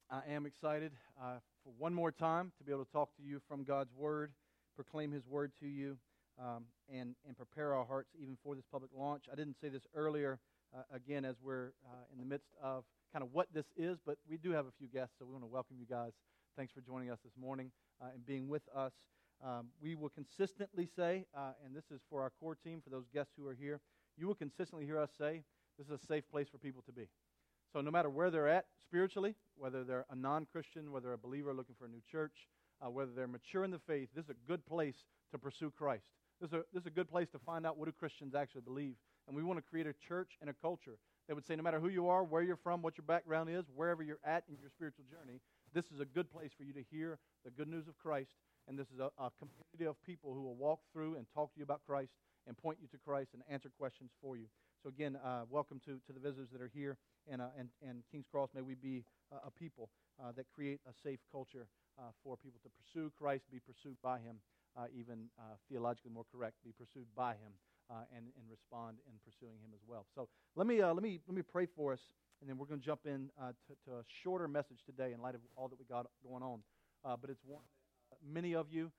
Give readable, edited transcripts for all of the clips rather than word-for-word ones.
I am excited for one more time to be able to talk to you from God's Word, proclaim His Word to you, and prepare our hearts even for this public launch. I didn't say this earlier, again, as we're in the midst of kind of what this is, but we do have a few guests, so we want to welcome you guys. Thanks for joining us this morning and being with us. We will consistently say, and this is for our core team, for those guests who are here, you will consistently hear us say, this is a safe place for people to be. So no matter where they're at spiritually, whether they're a non-Christian, whether they're a believer looking for a new church, whether they're mature in the faith, this is a good place to pursue Christ. This is a good place to find out what do Christians actually believe. And we want to create a church and a culture that would say no matter who you are, where you're from, what your background is, wherever you're at in your spiritual journey, this is a good place for you to hear the good news of Christ. And this is a community of people who will walk through and talk to you about Christ and point you to Christ and answer questions for you. So again, welcome to the visitors that are here. And King's Cross, may we be a people that create a safe culture for people to pursue Christ, be pursued by Him, even theologically more correct, be pursued by Him, and respond in pursuing Him as well. So let me pray for us, and then we're going to jump in to a shorter message today in light of all that we got going on. But it's one that many of you,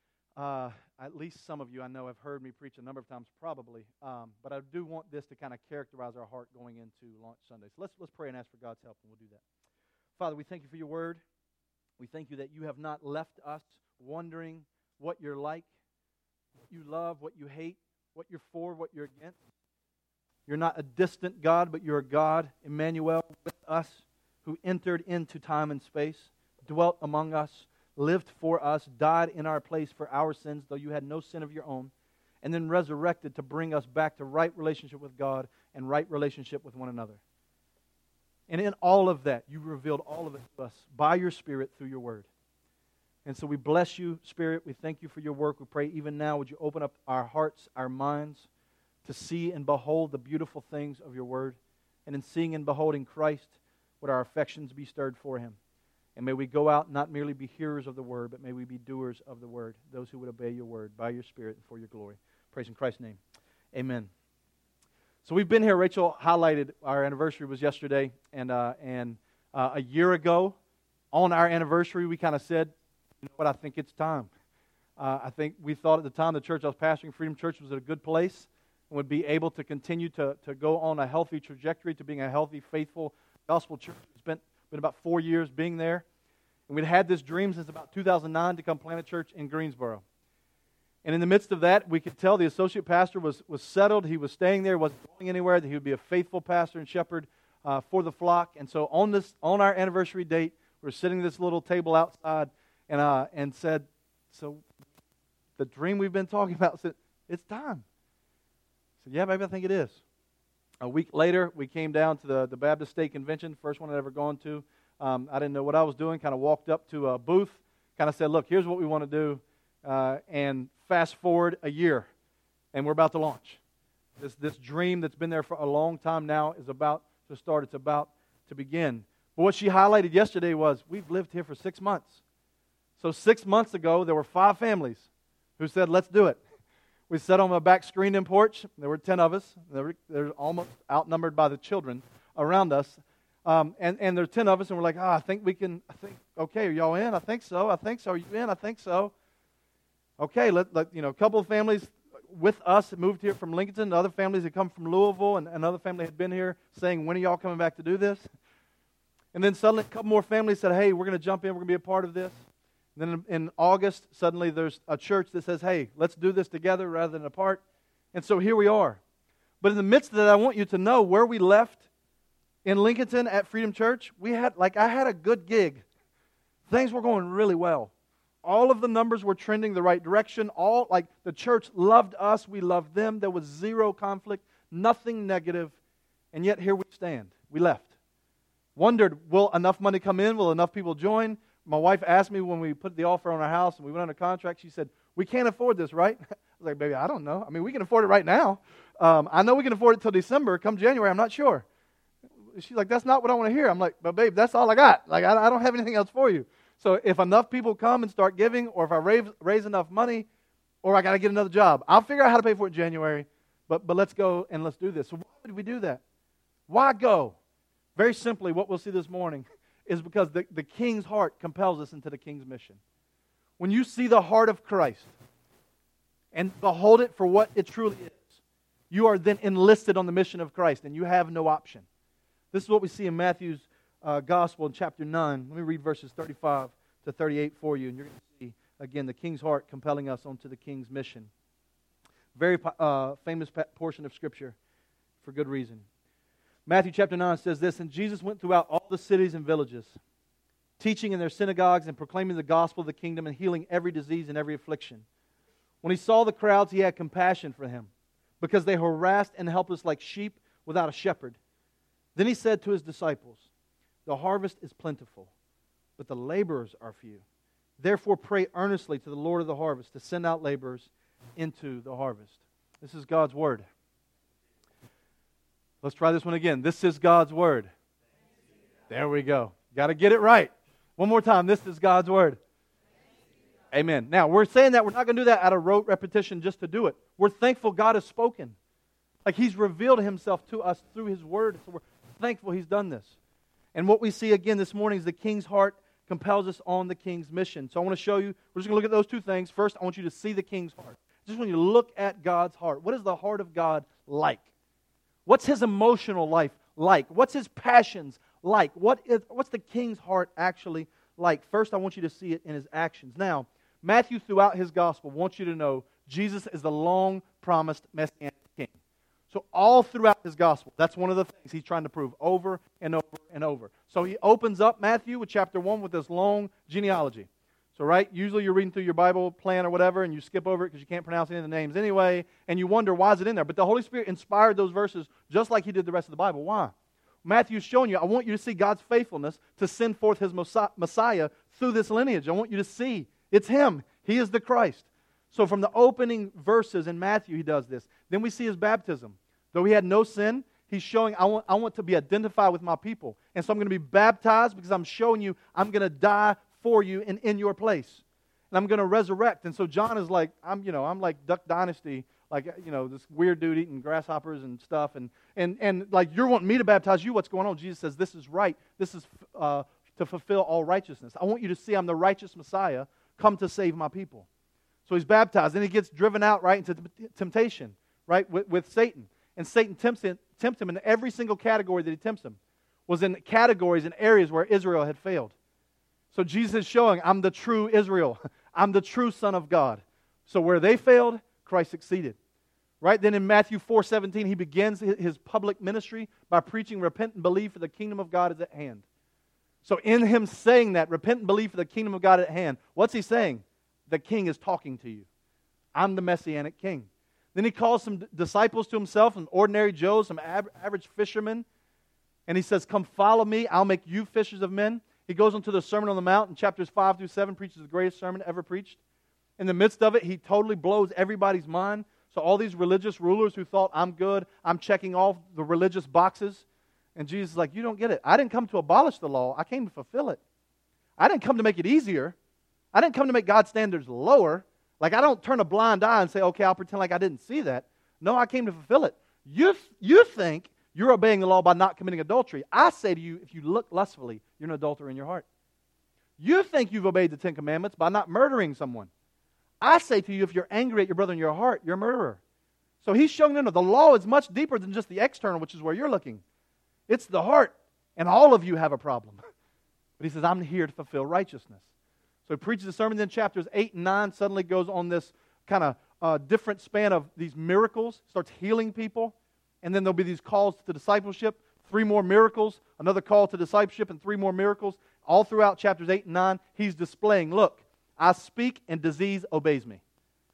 at least some of you I know have heard me preach a number of times probably, but I do want this to kind of characterize our heart going into Launch Sunday. So let's pray and ask for God's help, and we'll do that. Father, we thank you for your word. We thank you that you have not left us wondering what you're like, what you love, what you hate, what you're for, what you're against. You're not a distant God, but you're a God, Emmanuel, with us, who entered into time and space, dwelt among us, lived for us, died in our place for our sins, though you had no sin of your own, and then resurrected to bring us back to right relationship with God and right relationship with one another. And in all of that, you revealed all of it to us by your Spirit through your word. And so we bless you, Spirit. We thank you for your work. We pray even now, would you open up our hearts, our minds, to see and behold the beautiful things of your word. And in seeing and beholding Christ, would our affections be stirred for Him. And may we go out not merely be hearers of the word, but may we be doers of the word, those who would obey your word by your Spirit and for your glory. Praise in Christ's name. Amen. So we've been here. Rachel highlighted our anniversary was yesterday, and a year ago on our anniversary, we kind of said, you know what, I think it's time. I think we thought at the time the church I was pastoring, Freedom Church, was at a good place and would be able to continue to go on a healthy trajectory to being a healthy, faithful gospel church. It's been about 4 years being there. And we'd had this dream since about 2009 to come plant a church in Greensboro. And in the midst of that, we could tell the associate pastor was settled. He was staying there, wasn't going anywhere, that he would be a faithful pastor and shepherd for the flock. And so on our anniversary date, we're sitting at this little table outside and said, so the dream we've been talking about, said, it's time. I said, yeah, maybe I think it is. A week later, we came down to the Baptist State Convention, first one I'd ever gone to. I didn't know what I was doing, kind of walked up to a booth, kind of said, look, here's what we want to do, and fast forward a year, and we're about to launch. This dream that's been there for a long time now is about to start. It's about to begin. But what she highlighted yesterday was, we've lived here for 6 months. So 6 months ago, there were 5 families who said, let's do it. We sat on the back screened-in porch. There were 10 of us. They're almost outnumbered by the children around us. And there are 10 of us, and we're like, I think, okay, are y'all in? I think so. Are you in? I think so. Okay, a couple of families with us moved here from Lincoln. Other families had come from Louisville, and another family had been here saying, when are y'all coming back to do this? And then suddenly a couple more families said, hey, we're going to jump in. We're going to be a part of this. And then in August, suddenly there's a church that says, hey, let's do this together rather than apart. And so here we are. But in the midst of that, I want you to know where we left in Lincoln at Freedom Church. I had a good gig. Things were going really well. All of the numbers were trending the right direction. The church loved us. We loved them. There was zero conflict, nothing negative. And yet here we stand. We left. Wondered, will enough money come in? Will enough people join? My wife asked me when we put the offer on our house and we went under contract, she said, we can't afford this, right? I was like, baby, I don't know. I mean, we can afford it right now. I know we can afford it till December. Come January, I'm not sure. She's like, that's not what I want to hear. I'm like, but babe, that's all I got. I don't have anything else for you. So if enough people come and start giving, or if I raise enough money, or I got to get another job, I'll figure out how to pay for it in January. But let's go and let's do this. So why did we do that? Why go? Very simply, what we'll see this morning is because the king's heart compels us into the king's mission. When you see the heart of Christ and behold it for what it truly is, you are then enlisted on the mission of Christ, and you have no option. This is what we see in Matthew's Gospel in chapter 9. Let me read verses 35 to 38 for you, and you're going to see, again, the king's heart compelling us onto the king's mission. Very famous portion of Scripture for good reason. Matthew chapter 9 says this, "And Jesus went throughout all the cities and villages, teaching in their synagogues and proclaiming the gospel of the kingdom and healing every disease and every affliction. When he saw the crowds, he had compassion for them, because they were harassed and helpless like sheep without a shepherd. Then he said to his disciples, 'The harvest is plentiful, but the laborers are few. Therefore pray earnestly to the Lord of the harvest to send out laborers into the harvest.'" This is God's word. Let's try this one again. This is God's word. There we go. Got to get it right. One more time. This is God's word. Amen. Now, we're saying that we're not going to do that out of rote repetition just to do it. We're thankful God has spoken. Like He's revealed Himself to us through His word. So we're thankful He's done this. And what we see again this morning is the king's heart compels us on the king's mission. So I want to show you, we're just going to look at those two things. First, I want you to see the king's heart. I just want you to look at God's heart. What is the heart of God like? What's His emotional life like? What's His passions like? What's the king's heart actually like? First, I want you to see it in His actions. Now, Matthew, throughout his gospel, wants you to know Jesus is the long-promised Messianic king. So all throughout his gospel, that's one of the things he's trying to prove over and over and over. So he opens up Matthew with chapter 1 with this long genealogy. So, right, usually you're reading through your Bible plan or whatever, and you skip over it because you can't pronounce any of the names anyway, and you wonder, why is it in there? But the Holy Spirit inspired those verses just like He did the rest of the Bible. Why? Matthew's showing you, I want you to see God's faithfulness to send forth His Messiah through this lineage. I want you to see it's Him. He is the Christ. So from the opening verses in Matthew, He does this. Then we see His baptism. Though He had no sin, He's showing, I want to be identified with my people. And so I'm going to be baptized because I'm showing you I'm going to die for you and in your place. And I'm going to resurrect. And so John is like, I'm like Duck Dynasty, like, this weird dude eating grasshoppers and stuff. And like, you're wanting me to baptize you. What's going on? Jesus says, this is right. This is to fulfill all righteousness. I want you to see I'm the righteous Messiah come to save my people. So He's baptized. Then He gets driven out right into temptation, right, with Satan. And Satan tempts him in every single category that he tempts him. Was in categories and areas where Israel had failed. So Jesus is showing, I'm the true Israel. I'm the true Son of God. So where they failed, Christ succeeded. Right? Then in Matthew 4:17, He begins His public ministry by preaching, repent and believe for the kingdom of God is at hand. So in Him saying that, repent and believe for the kingdom of God at hand, what's He saying? The King is talking to you. I'm the Messianic King. Then He calls some disciples to Himself, some ordinary Joes, some average fishermen. And He says, come follow me, I'll make you fishers of men. He goes into the Sermon on the Mount in chapters 5 through 7, preaches the greatest sermon ever preached. In the midst of it, He totally blows everybody's mind. So all these religious rulers who thought, I'm good, I'm checking all the religious boxes. And Jesus is like, you don't get it. I didn't come to abolish the law. I came to fulfill it. I didn't come to make it easier. I didn't come to make God's standards lower. Like, I don't turn a blind eye and say, okay, I'll pretend like I didn't see that. No, I came to fulfill it. You think you're obeying the law by not committing adultery. I say to you, if you look lustfully, you're an adulterer in your heart. You think you've obeyed the Ten Commandments by not murdering someone. I say to you, if you're angry at your brother in your heart, you're a murderer. So He's showing them that the law is much deeper than just the external, which is where you're looking. It's the heart, and all of you have a problem. But He says, I'm here to fulfill righteousness. So He preaches a sermon, then chapters 8 and 9 suddenly goes on this kind of different span of these miracles, starts healing people, and then there'll be these calls to discipleship, 3 more miracles, another call to discipleship, and 3 more miracles. All throughout chapters 8 and 9, He's displaying, look, I speak and disease obeys me.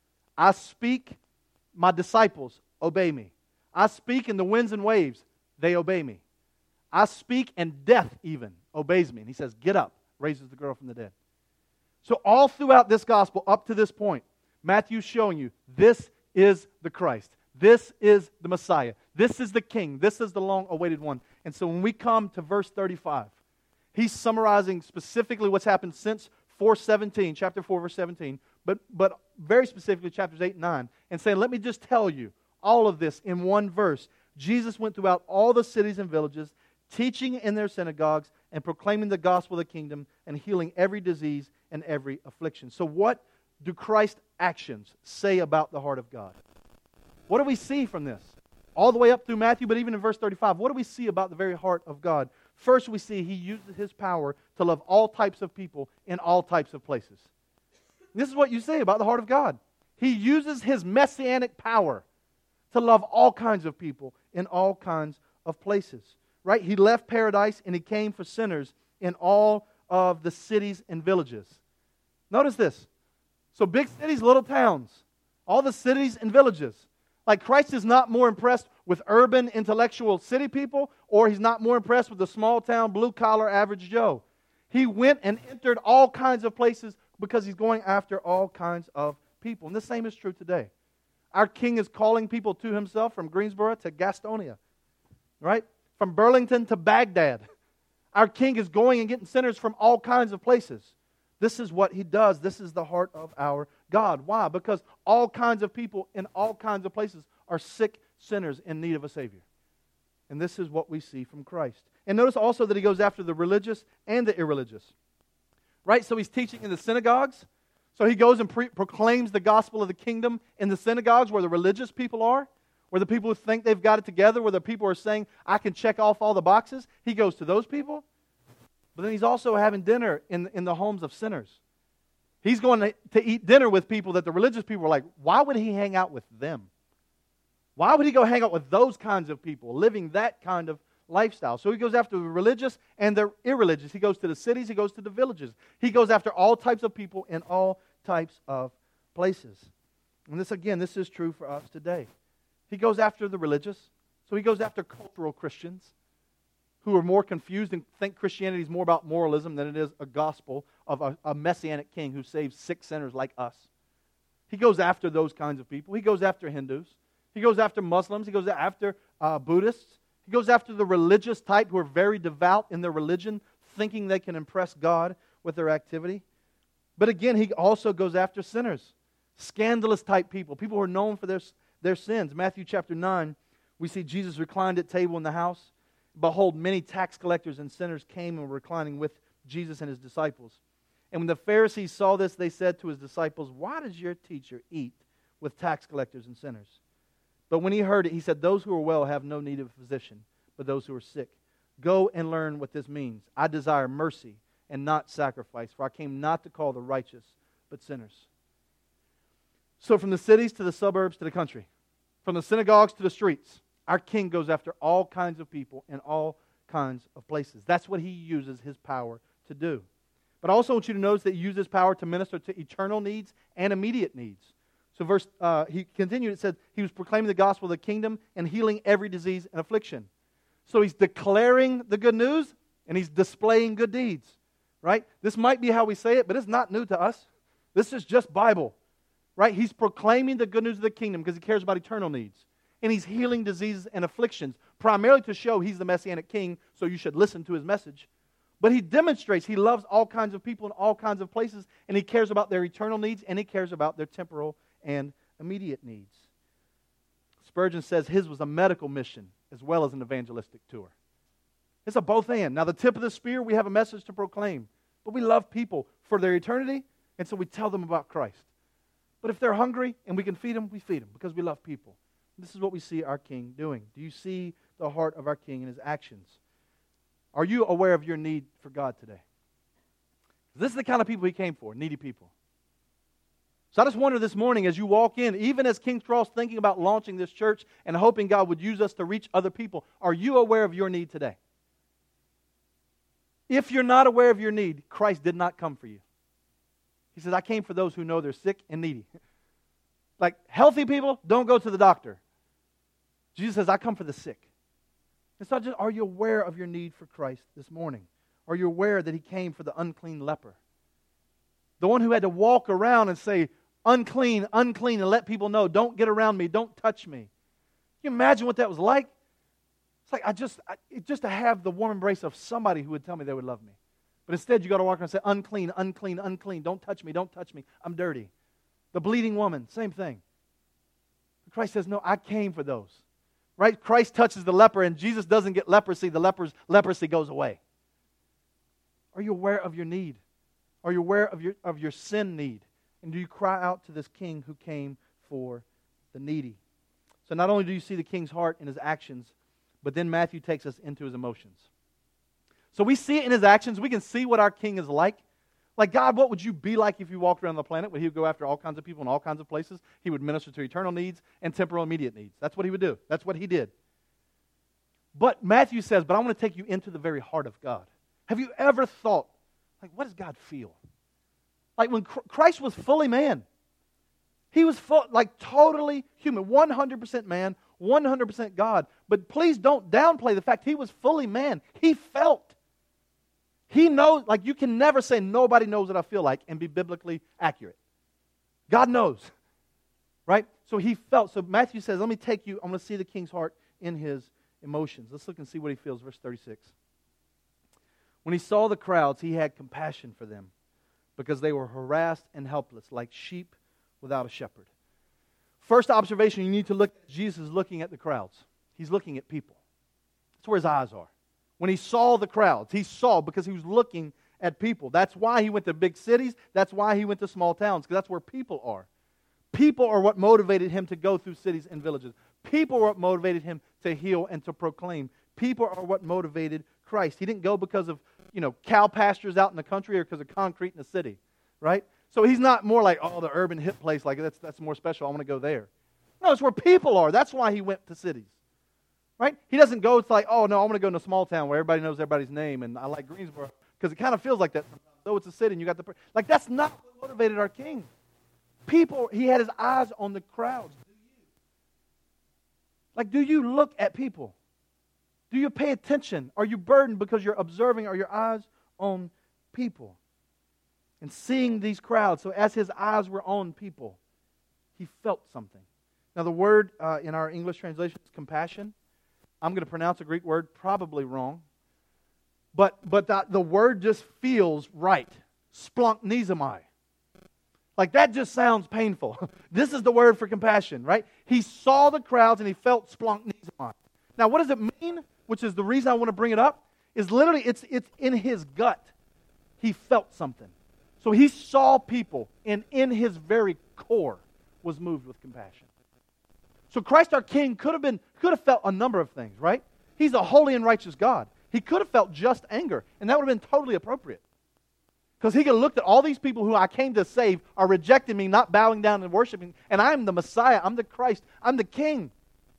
I speak, my disciples obey me. I speak and the winds and waves, they obey me. I speak and death even obeys me. And He says, get up, raises the girl from the dead. So all throughout this gospel, up to this point, Matthew's showing you, this is the Christ. This is the Messiah. This is the King. This is the long-awaited one. And so when we come to verse 35, he's summarizing specifically what's happened since 4:17, chapter 4, verse 17, but very specifically chapters 8 and 9, and saying, let me just tell you all of this in one verse. Jesus went throughout all the cities and villages, teaching in their synagogues and proclaiming the gospel of the kingdom and healing every disease and every affliction. So what do Christ's actions say about the heart of God? What do we see from this? All the way up through Matthew, but even in verse 35, what do we see about the very heart of God? First, we see He uses His power to love all types of people in all types of places. This is what you say about the heart of God. He uses His messianic power to love all kinds of people in all kinds of places. Right? He left paradise and He came for sinners in all of the cities and villages. Notice this. So big cities, little towns, all the cities and villages. Like Christ is not more impressed with urban, intellectual city people, or He's not more impressed with the small town, blue-collar, average Joe. He went and entered all kinds of places because He's going after all kinds of people. And the same is true today. Our King is calling people to Himself from Greensboro to Gastonia, right? From Burlington to Baghdad. Our King is going and getting sinners from all kinds of places. This is what He does. This is the heart of our God. Why? Because all kinds of people in all kinds of places are sick sinners in need of a Savior. And this is what we see from Christ. And notice also that He goes after the religious and the irreligious. Right? So He's teaching in the synagogues. So He goes and proclaims the gospel of the kingdom in the synagogues where the religious people are, where the people who think they've got it together, where the people are saying, I can check off all the boxes. He goes to those people. But then He's also having dinner in the homes of sinners. He's going to eat dinner with people that the religious people are like, why would He hang out with them? Why would He go hang out with those kinds of people, living that kind of lifestyle? So He goes after the religious and the irreligious. He goes to the cities, He goes to the villages. He goes after all types of people in all types of places. And this is true for us today. He goes after the religious. So He goes after cultural Christians who are more confused and think Christianity is more about moralism than it is a gospel of a messianic king who saves sick sinners like us. He goes after those kinds of people. He goes after Hindus. He goes after Muslims. He goes after Buddhists. He goes after the religious type who are very devout in their religion, thinking they can impress God with their activity. But again, He also goes after sinners, scandalous type people, people who are known for their sins. Matthew chapter 9, we see Jesus reclined at table in the house. Behold, many tax collectors and sinners came and were reclining with Jesus and His disciples. And when the Pharisees saw this, they said to His disciples, why does your teacher eat with tax collectors and sinners? But when He heard it, He said, those who are well have no need of a physician, but those who are sick. Go and learn what this means. I desire mercy and not sacrifice, for I came not to call the righteous, but sinners. So from the cities to the suburbs to the country, from the synagogues to the streets, our King goes after all kinds of people in all kinds of places. That's what He uses His power to do. But I also want you to notice that He uses power to minister to eternal needs and immediate needs. So He continued, it said, He was proclaiming the gospel of the kingdom and healing every disease and affliction. So He's declaring the good news and He's displaying good deeds. Right? This might be how we say it, but it's not new to us. This is just Bible. Right? He's proclaiming the good news of the kingdom because He cares about eternal needs. And He's healing diseases and afflictions, primarily to show He's the Messianic King, so you should listen to His message. But He demonstrates He loves all kinds of people in all kinds of places, and He cares about their eternal needs, and He cares about their temporal and immediate needs. Spurgeon says His was a medical mission as well as an evangelistic tour. It's a both and. Now, the tip of the spear, we have a message to proclaim, but we love people for their eternity, and so we tell them about Christ. But if they're hungry and we can feed them, we feed them because we love people. This is what we see our King doing. Do you see the heart of our King in His actions? Are you aware of your need for God today? This is the kind of people He came for, needy people. So I just wonder this morning as you walk in, even as King's Cross thinking about launching this church and hoping God would use us to reach other people, are you aware of your need today? If you're not aware of your need, Christ did not come for you. He says, I came for those who know they're sick and needy. Like healthy people, don't go to the doctor. Jesus says, I come for the sick. It's not just, are you aware of your need for Christ this morning? Are you aware that He came for the unclean leper? The one who had to walk around and say, unclean, unclean, and let people know, don't get around me, don't touch me. Can you imagine what that was like? It's like, just to have the warm embrace of somebody who would tell me they would love me. But instead, you got to walk around and say, unclean, unclean, unclean, don't touch me, I'm dirty. The bleeding woman, same thing. Christ says, no, I came for those right? Christ touches the leper and Jesus doesn't get leprosy. The leper's leprosy goes away. Are you aware of your need? Are you aware of your sin need? And do you cry out to this king who came for the needy? So not only do you see the king's heart in his actions, but then Matthew takes us into his emotions. So we see it in his actions. We can see what our king is like. Like, God, what would you be like if you walked around the planet? Would he go after all kinds of people in all kinds of places? He would minister to eternal needs and temporal immediate needs. That's what he would do. That's what he did. But Matthew says, but I want to take you into the very heart of God. Have you ever thought, like, what does God feel? Like when Christ was fully man, he was totally human, 100% man, 100% God. But please don't downplay the fact he was fully man. He felt. He knows, like you can never say nobody knows what I feel like and be biblically accurate. God knows, right? So he felt. So Matthew says, let me take you, I'm going to see the king's heart in his emotions. Let's look and see what he feels, verse 36. When he saw the crowds, he had compassion for them because they were harassed and helpless, like sheep without a shepherd. First observation, you need to look at Jesus looking at the crowds. He's looking at people. That's where his eyes are. When he saw the crowds, he saw because he was looking at people. That's why he went to big cities. That's why he went to small towns, because that's where people are. People are what motivated him to go through cities and villages. People are what motivated him to heal and to proclaim. People are what motivated Christ. He didn't go because of, cow pastures out in the country or because of concrete in the city, right? So he's not more like, the urban hip place, like that's more special, I want to go there. No, it's where people are. That's why he went to cities. Right? He doesn't go, it's like, I want to go in a small town where everybody knows everybody's name, and I like Greensboro, because it kind of feels like that. Though it's a city, and you got like, that's not what motivated our king. People, he had his eyes on the crowds. Do you look at people? Do you pay attention? Are you burdened because you're observing? Are your eyes on people? And seeing these crowds, so as his eyes were on people, he felt something. Now, the word in our English translation is compassion. I'm going to pronounce a Greek word, probably wrong. But the word just feels right. Splanchnizomai. Like that just sounds painful. This is the word for compassion, right? He saw the crowds and he felt splanchnizomai. Now, what does it mean? Which is the reason I want to bring it up, is literally it's in his gut. He felt something. So he saw people, and in his very core was moved with compassion. So Christ our King could have felt a number of things, right? He's a holy and righteous God. He could have felt just anger, and that would have been totally appropriate. Because he could have looked at all these people who I came to save are rejecting me, not bowing down and worshiping, and I'm the Messiah, I'm the Christ, I'm the King.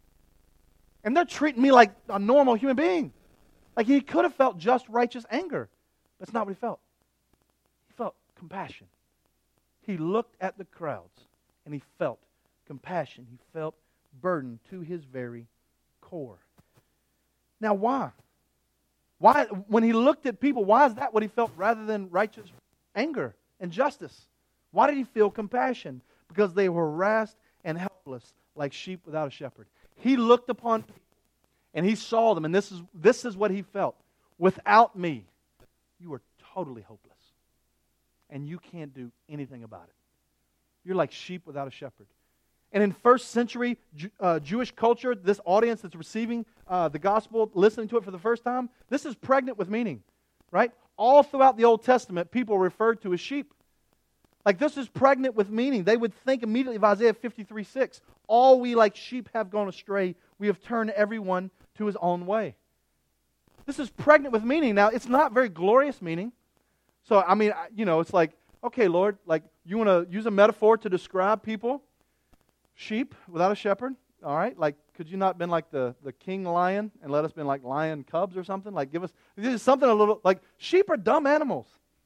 And they're treating me like a normal human being. Like he could have felt just righteous anger. That's not what he felt. He felt compassion. He looked at the crowds, and he felt compassion. He felt burden to his very core. Now, why? Why, when he looked at people, why is that what he felt rather than righteous anger and justice? Why did he feel compassion? Because they were harassed and helpless like sheep without a shepherd. He looked upon people and he saw them, and this is what he felt. Without me, you are totally hopeless. And you can't do anything about it. You're like sheep without a shepherd. And in first century Jewish culture, this audience that's receiving the gospel, listening to it for the first time, this is pregnant with meaning, right? All throughout the Old Testament, people are referred to as sheep. Like this is pregnant with meaning. They would think immediately of Isaiah 53:6. All we like sheep have gone astray. We have turned everyone to his own way. This is pregnant with meaning. Now, it's not very glorious meaning. So, I mean, it's like, okay, Lord, like you want to use a metaphor to describe people? Sheep without a shepherd, all right? Like, could you not been like the king lion and let us been like lion cubs or something? Like, give us something a little, like, sheep are dumb animals.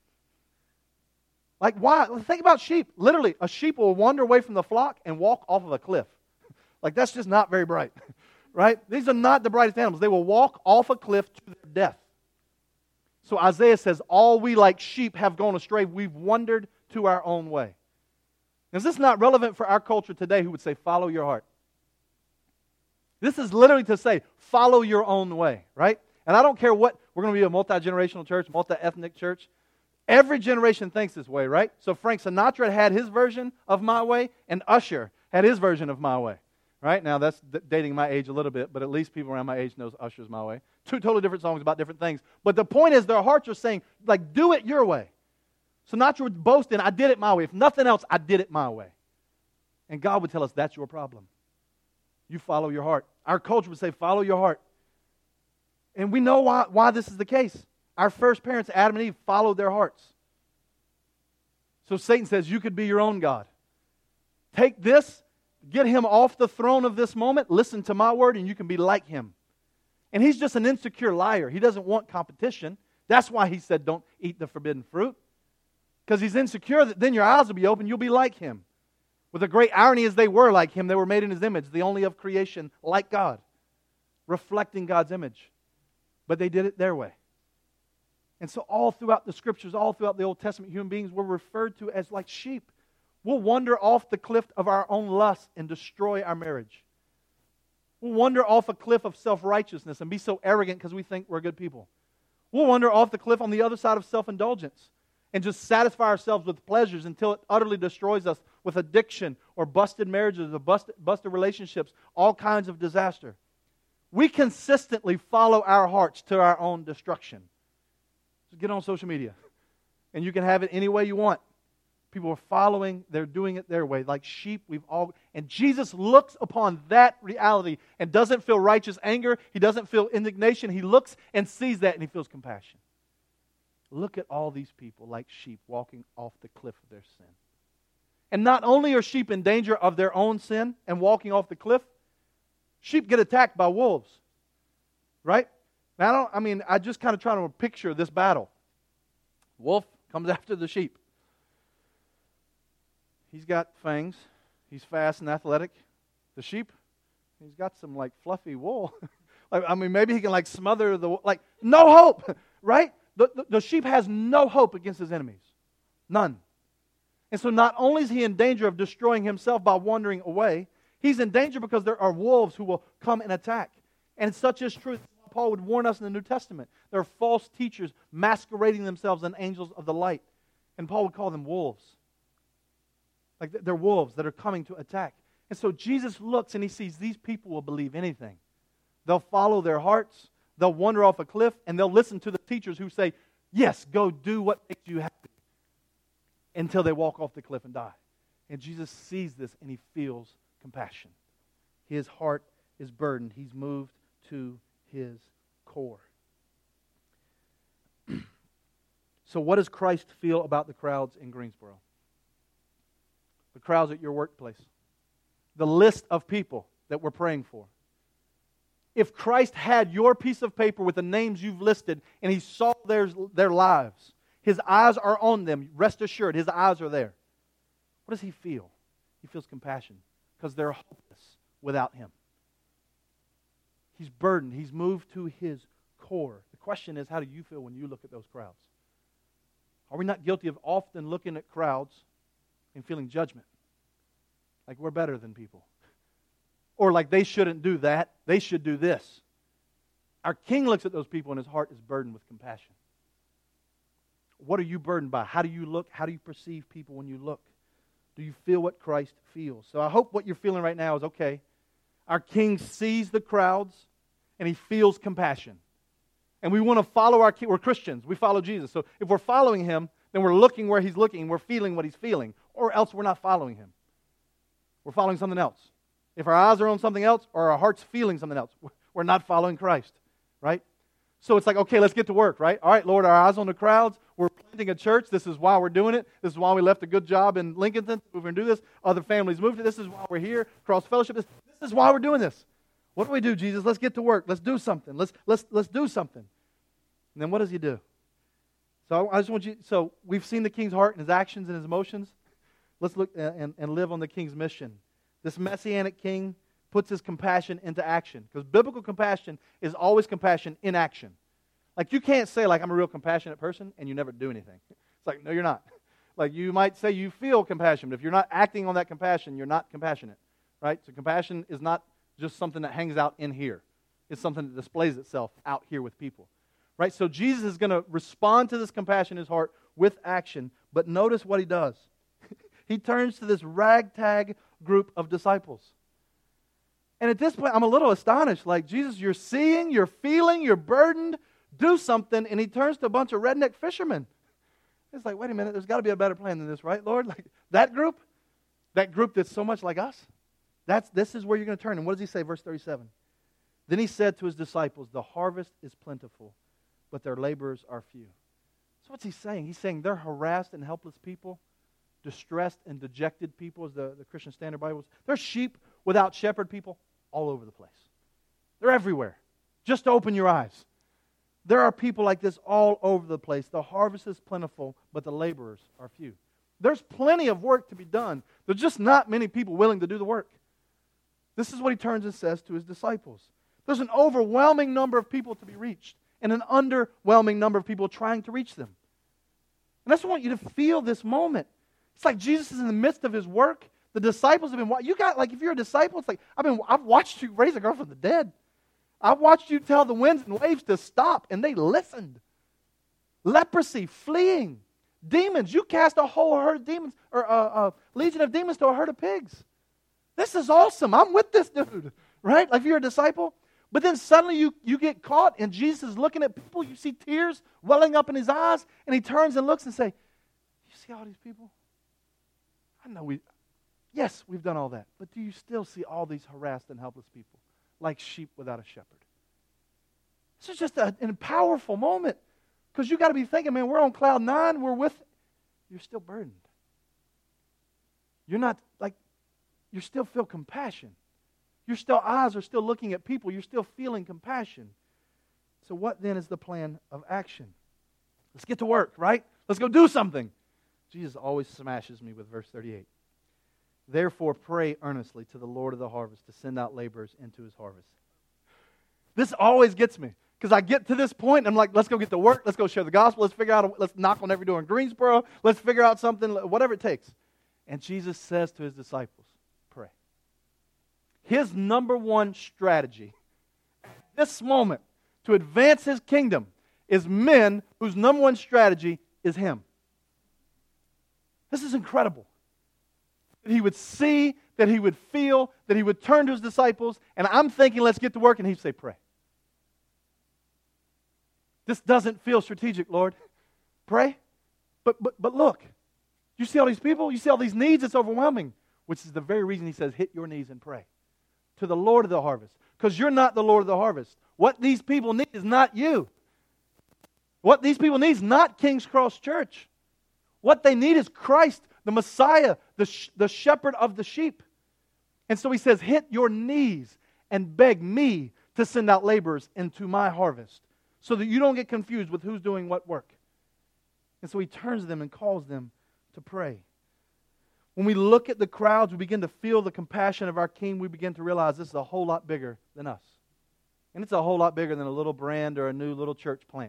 Like, why? Think about sheep. Literally, a sheep will wander away from the flock and walk off of a cliff. Like, that's just not very bright, right? These are not the brightest animals. They will walk off a cliff to their death. So Isaiah says, all we like sheep have gone astray. We've wandered to our own way. Is this not relevant for our culture today who would say, follow your heart? This is literally to say, follow your own way, right? And I don't care what, we're going to be a multi-generational church, multi-ethnic church. Every generation thinks this way, right? So Frank Sinatra had his version of my way, and Usher had his version of my way, Right? Now, that's dating my age a little bit, but at least people around my age knows Usher's My Way. Two totally different songs about different things. But the point is, their hearts are saying, like, do it your way. So not your boasting, I did it my way. If nothing else, I did it my way. And God would tell us, that's your problem. You follow your heart. Our culture would say, follow your heart. And we know why this is the case. Our first parents, Adam and Eve, followed their hearts. So Satan says, you could be your own God. Take this, get him off the throne of this moment, listen to my word, and you can be like him. And he's just an insecure liar. He doesn't want competition. That's why he said, don't eat the forbidden fruit. Because he's insecure that then your eyes will be open, you'll be like him. With the great irony as they were like him, they were made in his image, the only of creation like God, reflecting God's image. But they did it their way. And so all throughout the Scriptures, all throughout the Old Testament, human beings were referred to as like sheep. We'll wander off the cliff of our own lust and destroy our marriage. We'll wander off a cliff of self-righteousness and be so arrogant because we think we're good people. We'll wander off the cliff on the other side of self-indulgence and just satisfy ourselves with pleasures until it utterly destroys us with addiction or busted marriages or busted relationships, all kinds of disaster. We consistently follow our hearts to our own destruction. Just get on social media, and you can have it any way you want. People are following, they're doing it their way. Like sheep, and Jesus looks upon that reality and doesn't feel righteous anger. He doesn't feel indignation. He looks and sees that, and he feels compassion. Look at all these people like sheep walking off the cliff of their sin. And not only are sheep in danger of their own sin and walking off the cliff, sheep get attacked by wolves. Right? Now, I just kind of try to picture this battle. Wolf comes after the sheep. He's got fangs. He's fast and athletic. The sheep, he's got some like fluffy wool. Maybe he can smother the wool. No hope, right? The sheep has no hope against his enemies. None. And so not only is he in danger of destroying himself by wandering away, he's in danger because there are wolves who will come and attack. And such is truth. Paul would warn us in the New Testament. There are false teachers masquerading themselves as angels of the light. And Paul would call them wolves. They're wolves that are coming to attack. And so Jesus looks and he sees these people will believe anything. They'll follow their hearts. They'll wander off a cliff, and they'll listen to the teachers who say, yes, go do what makes you happy, until they walk off the cliff and die. And Jesus sees this, and he feels compassion. His heart is burdened. He's moved to his core. So what does Christ feel about the crowds in Greensboro? The crowds at your workplace? The list of people that we're praying for? If Christ had your piece of paper with the names you've listed and he saw their lives, his eyes are on them. Rest assured, his eyes are there. What does he feel? He feels compassion because they're hopeless without him. He's burdened. He's moved to his core. The question is, how do you feel when you look at those crowds? Are we not guilty of often looking at crowds and feeling judgment? Like we're better than people. Or like they shouldn't do that, they should do this. Our King looks at those people and his heart is burdened with compassion. What are you burdened by? How do you look? How do you perceive people when you look? Do you feel what Christ feels? So I hope what you're feeling right now is okay. Our King sees the crowds and he feels compassion. And we want to follow our King. We're Christians. We follow Jesus. So if we're following him, then we're looking where he's looking. We're feeling what he's feeling. Or else we're not following him. We're following something else. If our eyes are on something else or our heart's feeling something else, we're not following Christ, right? So it's like, okay, let's get to work, right? All right, Lord, our eyes on the crowds. We're planting a church. This is why we're doing it. This is why we left a good job in Lincolnton. We're going to do this. Other families moved to this. This is why we're here. Cross Fellowship. This is why we're doing this. What do we do, Jesus? Let's get to work. Let's do something. Let's do something. And then what does he do? So I just want you, so we've seen the King's heart and his actions and his emotions. Let's look and live on the King's mission. This Messianic King puts his compassion into action. Because biblical compassion is always compassion in action. Like you can't say, I'm a real compassionate person, and you never do anything. It's like, no, you're not. Like you might say you feel compassion, but if you're not acting on that compassion, you're not compassionate. Right? So compassion is not just something that hangs out in here. It's something that displays itself out here with people. Right? So Jesus is going to respond to this compassion in his heart with action. But notice what he does. He turns to this ragtag group of disciples. And at this point, I'm a little astonished. Like, Jesus, you're seeing, you're feeling, you're burdened. Do something. And he turns to a bunch of redneck fishermen. It's like, wait a minute, there's got to be a better plan than this, right, Lord? Like, that group that's so much like us, this is where you're going to turn. And what does he say, verse 37? Then he said to his disciples, the harvest is plentiful, but their laborers are few. So what's he saying? He's saying they're harassed and helpless people, distressed and dejected people, as the Christian Standard Bible. They're sheep without shepherd people all over the place. They're everywhere. Just open your eyes. There are people like this all over the place. The harvest is plentiful, but the laborers are few. There's plenty of work to be done. There's just not many people willing to do the work. This is what he turns and says to his disciples. There's an overwhelming number of people to be reached and an underwhelming number of people trying to reach them. And I just want you to feel this moment. It's like Jesus is in the midst of his work. The disciples have been, if you're a disciple, it's like, I've watched you raise a girl from the dead. I've watched you tell the winds and waves to stop, and they listened. Leprosy, fleeing, demons. You cast a whole herd of demons, or a legion of demons to a herd of pigs. This is awesome. I'm with this dude, right? Like if you're a disciple. But then suddenly you get caught, and Jesus is looking at people. You see tears welling up in his eyes, and he turns and looks and says, you see all these people? I know we've done all that, but do you still see all these harassed and helpless people? Like sheep without a shepherd. This is just a powerful moment, because you got to be thinking, man, we're on cloud 9, you're still burdened. You're not, you still feel compassion. Your eyes are still looking at people. You're still feeling compassion. So what then is the plan of action? Let's get to work, right? Let's go do something. Jesus always smashes me with verse 38. Therefore, pray earnestly to the Lord of the harvest to send out laborers into his harvest. This always gets me, because I get to this point, and I'm like, let's go get to work. Let's go share the gospel. Let's knock on every door in Greensboro. Let's figure out something, whatever it takes. And Jesus says to his disciples, pray. His number one strategy at this moment to advance his kingdom is men whose number one strategy is him. This is incredible. That he would see, that he would feel, that he would turn to his disciples, and I'm thinking, let's get to work, and he'd say, pray. This doesn't feel strategic, Lord. Pray. But look, you see all these people? You see all these needs? It's overwhelming, which is the very reason he says, hit your knees and pray to the Lord of the harvest, because you're not the Lord of the harvest. What these people need is not you. What these people need is not King's Cross Church. What they need is Christ, the Messiah, the shepherd of the sheep. And so he says, hit your knees and beg me to send out laborers into my harvest, so that you don't get confused with who's doing what work. And so he turns to them and calls them to pray. When we look at the crowds, we begin to feel the compassion of our King. We begin to realize this is a whole lot bigger than us. And it's a whole lot bigger than a little brand or a new little church plant.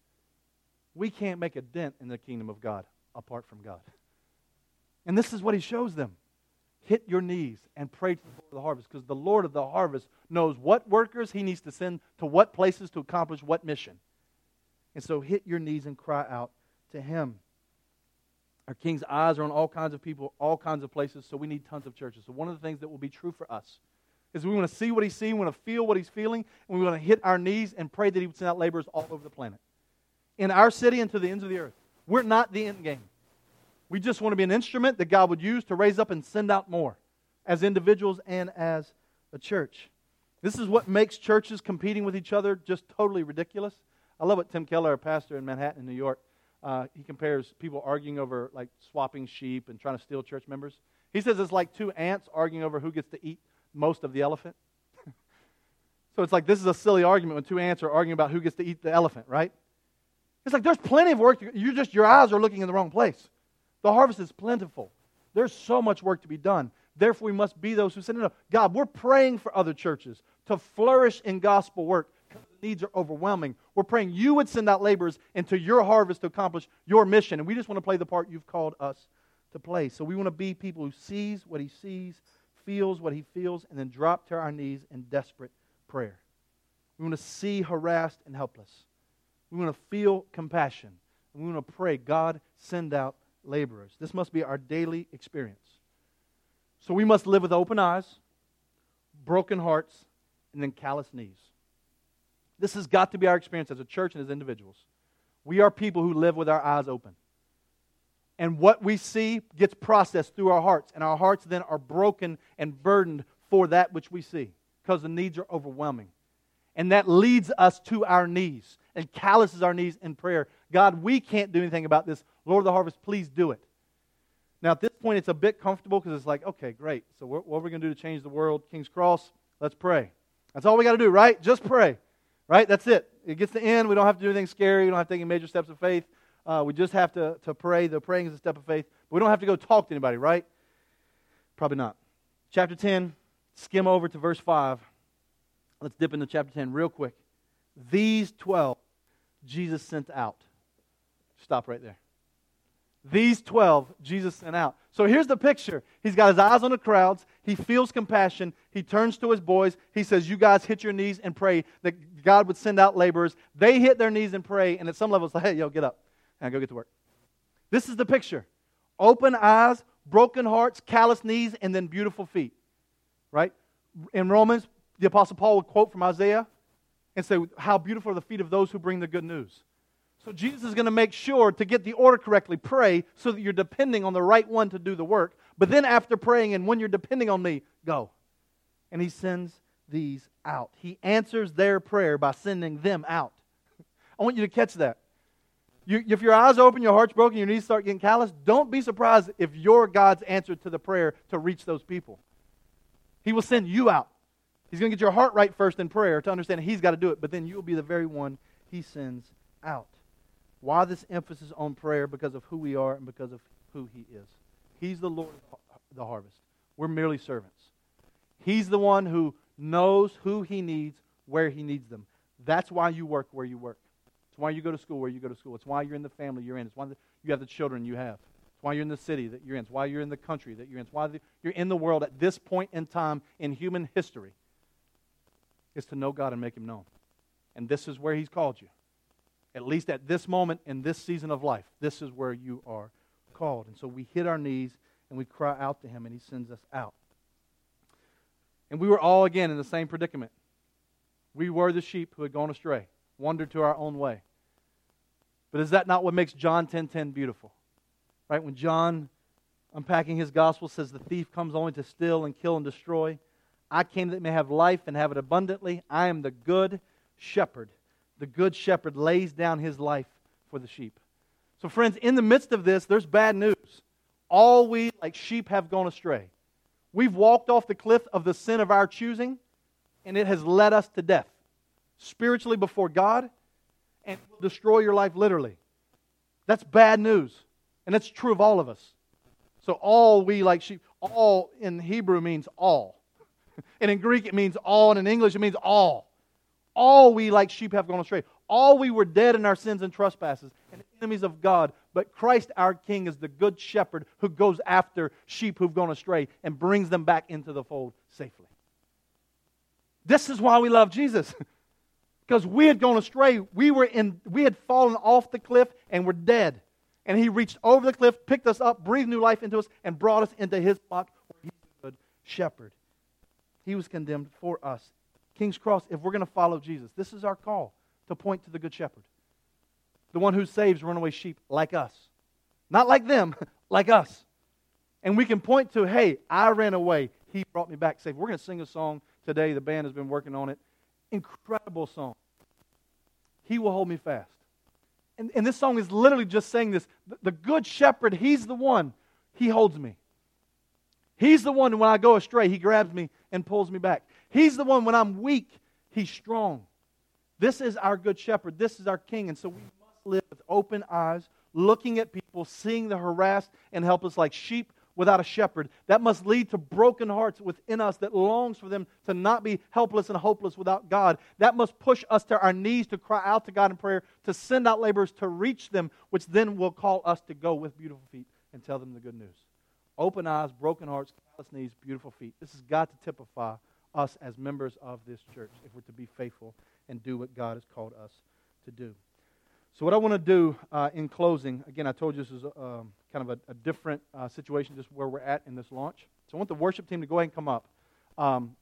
We can't make a dent in the kingdom of God apart from God. And this is what he shows them. Hit your knees and pray to the Lord of the harvest, because the Lord of the harvest knows what workers he needs to send to what places to accomplish what mission. And so hit your knees and cry out to him. Our King's eyes are on all kinds of people, all kinds of places, so we need tons of churches. So one of the things that will be true for us is we want to see what he's seeing, we want to feel what he's feeling, and we want to hit our knees and pray that he would send out laborers all over the planet. In our city and to the ends of the earth. We're not the end game. We just want to be an instrument that God would use to raise up and send out more as individuals and as a church. This is what makes churches competing with each other just totally ridiculous. I love what Tim Keller, a pastor in Manhattan, New York, he compares people arguing over like swapping sheep and trying to steal church members. He says it's like two ants arguing over who gets to eat most of the elephant. So it's like this is a silly argument when two ants are arguing about who gets to eat the elephant, right? It's like there's plenty of work. Your eyes are looking in the wrong place. The harvest is plentiful. There's so much work to be done. Therefore, we must be those who say, no, God, we're praying for other churches to flourish in gospel work because the needs are overwhelming. We're praying you would send out laborers into your harvest to accomplish your mission. And we just want to play the part you've called us to play. So we want to be people who sees what he sees, feels what he feels, and then drop to our knees in desperate prayer. We want to see harassed and helpless. We want to feel compassion. And we want to pray, God, send out laborers. This must be our daily experience. So we must live with open eyes, broken hearts, and then calloused knees. This has got to be our experience as a church and as individuals. We are people who live with our eyes open. And what we see gets processed through our hearts, and our hearts then are broken and burdened for that which we see because the needs are overwhelming. And that leads us to our knees and calluses our knees in prayer. God, we can't do anything about this. Lord of the harvest, please do it. Now, at this point, it's a bit comfortable because it's like, okay, great. So what are we going to do to change the world? King's Cross, let's pray. That's all we got to do, right? Just pray, right? That's it. It gets to the end. We don't have to do anything scary. We don't have to take any major steps of faith. We just have to pray. The praying is a step of faith. But we don't have to go talk to anybody, right? Probably not. Chapter 10, skim over to verse 5. Let's dip into chapter 10 real quick. These 12 Jesus sent out. Stop right there. These 12 Jesus sent out. So here's the picture. He's got his eyes on the crowds. He feels compassion. He turns to his boys. He says, you guys hit your knees and pray that God would send out laborers. They hit their knees and pray. And at some level, it's like, hey, yo, get up and go get to work. This is the picture. Open eyes, broken hearts, calloused knees, and then beautiful feet. Right? In Romans, the Apostle Paul would quote from Isaiah and say, how beautiful are the feet of those who bring the good news. So Jesus is going to make sure to get the order correctly, pray so that you're depending on the right one to do the work. But then after praying and when you're depending on me, go. And he sends these out. He answers their prayer by sending them out. I want you to catch that. If your eyes open, your heart's broken, your knees start getting callous, don't be surprised if you're God's answer to the prayer to reach those people. He will send you out. He's going to get your heart right first in prayer to understand he's got to do it, but then you'll be the very one he sends out. Why this emphasis on prayer? Because of who we are and because of who he is. He's the Lord of the harvest. We're merely servants. He's the one who knows who he needs, where he needs them. That's why you work where you work. It's why you go to school where you go to school. It's why you're in the family you're in. It's why you have the children you have. It's why you're in the city that you're in. It's why you're in the country that you're in. It's why you're in the world at this point in time in human history. Is to know God and make him known. And this is where he's called you. At least at this moment in this season of life, this is where you are called. And so we hit our knees and we cry out to him and he sends us out. And we were all again in the same predicament. We were the sheep who had gone astray, wandered to our own way. But is that not what makes John 10:10 beautiful? Right? When John, unpacking his gospel, says the thief comes only to steal and kill and destroy. I came that they may have life and have it abundantly. I am the good shepherd. The good shepherd lays down his life for the sheep. So friends, in the midst of this, there's bad news. All we like sheep have gone astray. We've walked off the cliff of the sin of our choosing, and it has led us to death. Spiritually before God, and it will destroy your life literally. That's bad news. And that's true of all of us. So all we like sheep, all in Hebrew means all. And in Greek it means all, and in English it means all. All we like sheep have gone astray. All we were dead in our sins and trespasses and enemies of God. But Christ our King is the good shepherd who goes after sheep who've gone astray and brings them back into the fold safely. This is why we love Jesus. Because we had gone astray. We had fallen off the cliff and were dead. And he reached over the cliff, picked us up, breathed new life into us, and brought us into his flock where he's the good shepherd. He was condemned for us. King's Cross, if we're going to follow Jesus, this is our call to point to the good shepherd. The one who saves runaway sheep like us. Not like them, like us. And we can point to, hey, I ran away. He brought me back safe. We're going to sing a song today. The band has been working on it. Incredible song. He will hold me fast. And this song is literally just saying this. The good shepherd, he's the one. He holds me. He's the one when I go astray, he grabs me and pulls me back. He's the one when I'm weak, he's strong. This is our good shepherd. This is our king. And so we must live with open eyes, looking at people, seeing the harassed and helpless like sheep without a shepherd. That must lead to broken hearts within us that longs for them to not be helpless and hopeless without God. That must push us to our knees to cry out to God in prayer, to send out laborers to reach them, which then will call us to go with beautiful feet and tell them the good news. Open eyes, broken hearts, callous knees, beautiful feet. This has got to typify us as members of this church if we're to be faithful and do what God has called us to do. So what I want to do in closing, again, I told you this is kind of a different situation, just where we're at in this launch. So I want the worship team to go ahead and come up.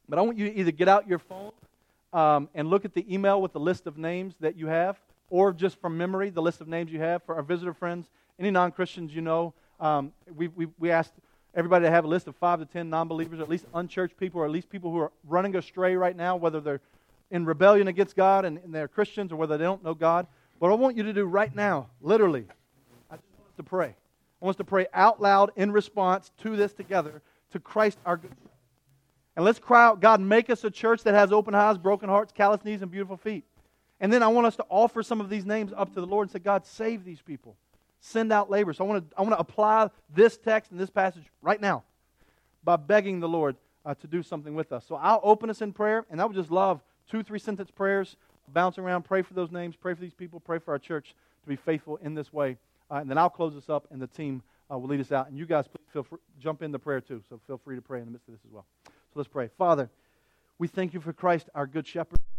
But I want you to either get out your phone and look at the email with the list of names that you have, or just from memory, the list of names you have for our visitor friends, any non-Christians you know. We asked everybody to have a list of 5 to 10 non-believers, or at least unchurched people, or at least people who are running astray right now, whether they're in rebellion against God and they're Christians, or whether they don't know God. What I want you to do right now, literally, I just want us to pray. I want us to pray out loud in response to this together, to Christ our good shepherd. And let's cry out, God, make us a church that has open eyes, broken hearts, calloused knees, and beautiful feet. And then I want us to offer some of these names up to the Lord and say, God, save these people. Send out labor. So I want to apply this text and this passage right now by begging the Lord to do something with us. So I'll open us in prayer, and I would just love 2-3 sentence prayers, bounce around, pray for those names, pray for these people, pray for our church to be faithful in this way. And then I'll close this up, and the team will lead us out. And you guys please feel free, jump into prayer too, so feel free to pray in the midst of this as well. So let's pray. Father, we thank you for Christ, our good shepherd.